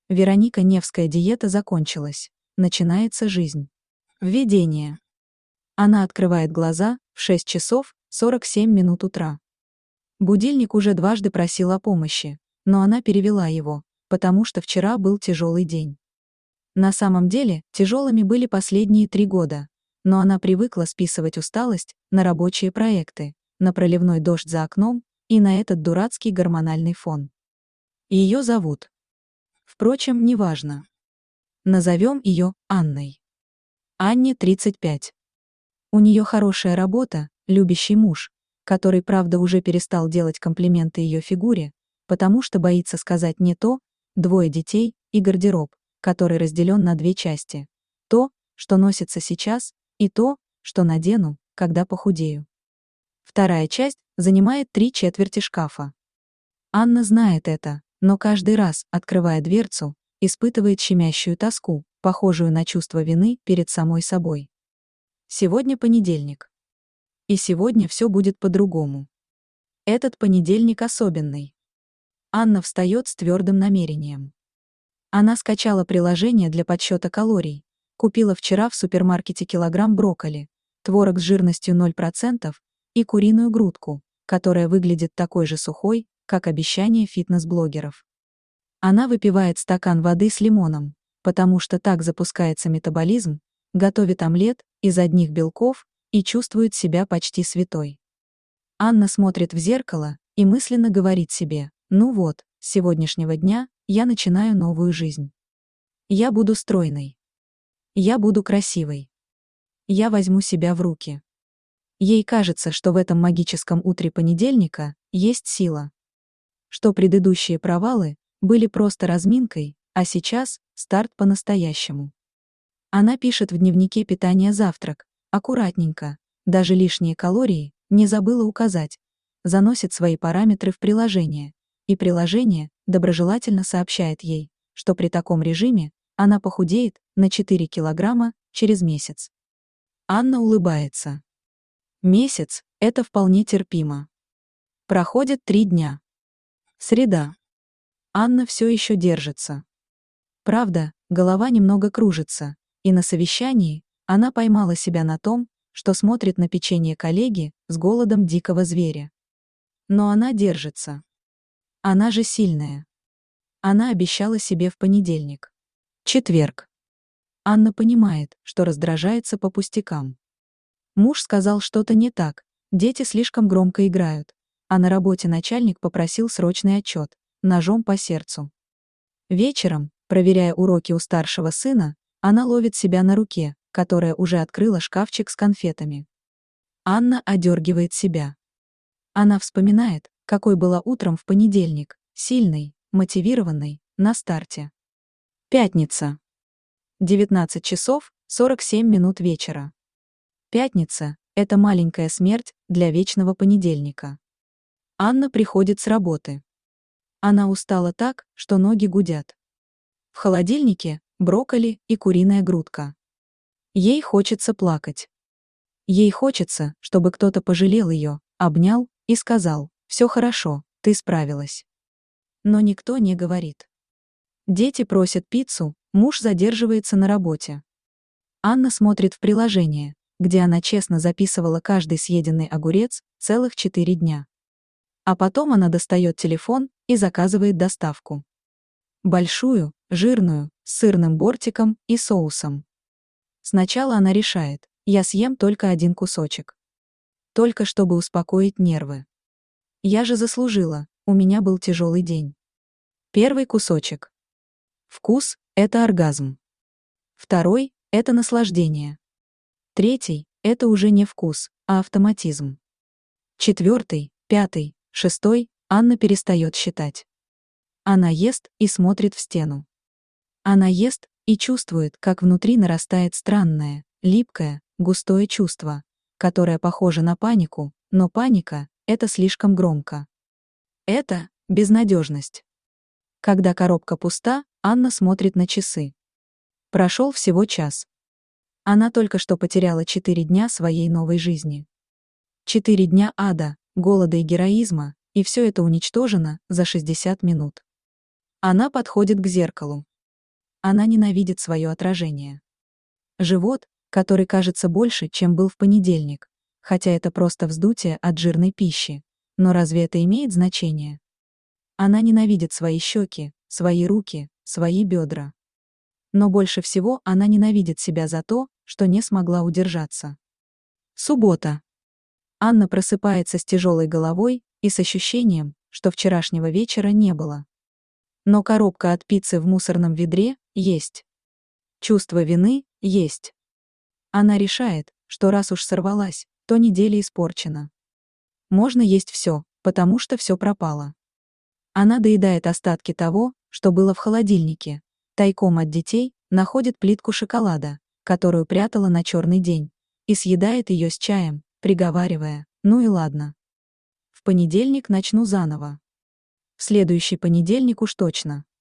Вероника Невская диета закончилась. Начинается жизнь. Введение. Она открывает глаза в 6 часов 47 минут утра. Будильник уже дважды просил о помощи, но она перевела его, потому что вчера был тяжелый день. На самом деле, тяжелыми были последние 3 года, но она привыкла списывать усталость на рабочие проекты, на проливной дождь за окном и на этот дурацкий гормональный фон. Ее зовут. Впрочем, неважно. Назовем ее Анной. Анне 35. У нее хорошая работа, любящий муж, который, правда, уже перестал делать комплименты ее фигуре, потому что боится сказать не то, 2 детей и гардероб, который разделен на 2 части. То, что носится сейчас, и то, что надену, когда похудею. Вторая часть занимает 3/4 шкафа. Анна знает это, но каждый раз, открывая дверцу, испытывает щемящую тоску, похожую на чувство вины перед самой собой. Сегодня понедельник. И сегодня все будет по-другому. Этот понедельник особенный. Анна встает с твердым намерением. Она скачала приложение для подсчета калорий, купила вчера в супермаркете килограмм брокколи, творог с жирностью 0% и куриную грудку, которая выглядит такой же сухой, как обещание фитнес-блогеров. Она выпивает стакан воды с лимоном, потому что так запускается метаболизм, готовит омлет из одних белков и чувствует себя почти святой. Анна смотрит в зеркало и мысленно говорит себе: «Ну вот, с сегодняшнего дня я начинаю новую жизнь. Я буду стройной. Я буду красивой. Я возьму себя в руки». Ей кажется, что в этом магическом утре понедельника есть сила. Что предыдущие провалы были просто разминкой, а сейчас старт по-настоящему. Она пишет в дневнике питания завтрак, аккуратненько, даже лишние калории не забыла указать, заносит свои параметры в приложение, и приложение доброжелательно сообщает ей, что при таком режиме она похудеет на 4 килограмма через месяц. Анна улыбается. Месяц – это вполне терпимо. Проходит 3 дня. Среда. Анна все еще держится. Правда, голова немного кружится, и на совещании она поймала себя на том, что смотрит на печенье коллеги с голодом дикого зверя. Но она держится. Она же сильная. Она обещала себе в понедельник. Четверг. Анна понимает, что раздражается по пустякам. Муж сказал что-то не так, дети слишком громко играют, а на работе начальник попросил срочный отчет, ножом по сердцу. Вечером, проверяя уроки у старшего сына, она ловит себя на руке, которая уже открыла шкафчик с конфетами. Анна одергивает себя. Она вспоминает, какой была утром в понедельник, сильной, мотивированной, на старте. Пятница. 19 часов 47 минут вечера. Пятница – это маленькая смерть для вечного понедельника. Анна приходит с работы. Она устала так, что ноги гудят. В холодильнике – брокколи и куриная грудка. Ей хочется плакать. Ей хочется, чтобы кто-то пожалел ее, обнял и сказал: «Все хорошо, ты справилась». Но никто не говорит. Дети просят пиццу, муж задерживается на работе. Анна смотрит в приложение, где она честно записывала каждый съеденный огурец целых 4 дня. А потом она достает телефон и заказывает доставку. Большую, жирную, с сырным бортиком и соусом. Сначала она решает: я съем только 1 кусочек. Только чтобы успокоить нервы. Я же заслужила, у меня был тяжелый день. Первый кусочек. Вкус – это оргазм. Второй – это наслаждение. Третий – это уже не вкус, а автоматизм. Четвертый, пятый, шестой – Анна перестает считать. Она ест и смотрит в стену. Она ест и чувствует, как внутри нарастает странное, липкое, густое чувство, которое похоже на панику, но паника – это слишком громко. Это безнадежность. Когда коробка пуста, Анна смотрит на часы. Прошел всего час. Она только что потеряла 4 дня своей новой жизни. 4 дня ада, голода и героизма, и все это уничтожено за 60 минут. Она подходит к зеркалу. Она ненавидит свое отражение. Живот, который кажется больше, чем был в понедельник, хотя это просто вздутие от жирной пищи. Но разве это имеет значение? Она ненавидит свои щеки, свои руки, свои бедра. Но больше всего она ненавидит себя за то, что не смогла удержаться. Суббота. Анна просыпается с тяжелой головой и с ощущением, что вчерашнего вечера не было. Но коробка от пиццы в мусорном ведре есть. Чувство вины есть. Она решает, что раз уж сорвалась, то неделя испорчена. Можно есть все, потому что все пропало. Она доедает остатки того, что было в холодильнике, тайком от детей находит плитку шоколада, которую прятала на черный день, и съедает ее с чаем, приговаривая: «Ну и ладно. В понедельник начну заново. В следующий понедельник уж точно».